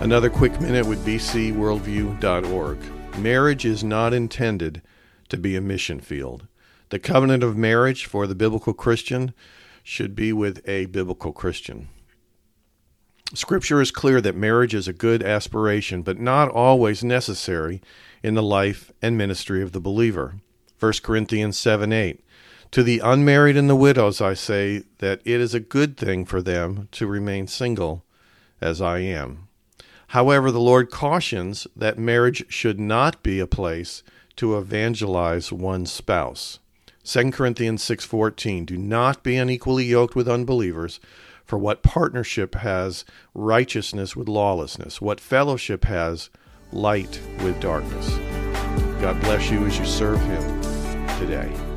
Another quick minute with bcworldview.org. Marriage is not intended to be a mission field. The covenant of marriage for the biblical Christian should be with a biblical Christian. Scripture is clear that marriage is a good aspiration, but not always necessary in the life and ministry of the believer. 1 Corinthians 7:8. To the unmarried and the widows I say that it is a good thing for them to remain single, as I am. However, the Lord cautions that marriage should not be a place to evangelize one's spouse. 2 Corinthians 6:14, do not be unequally yoked with unbelievers, for what partnership has righteousness with lawlessness? What fellowship has light with darkness? God bless you as you serve Him today.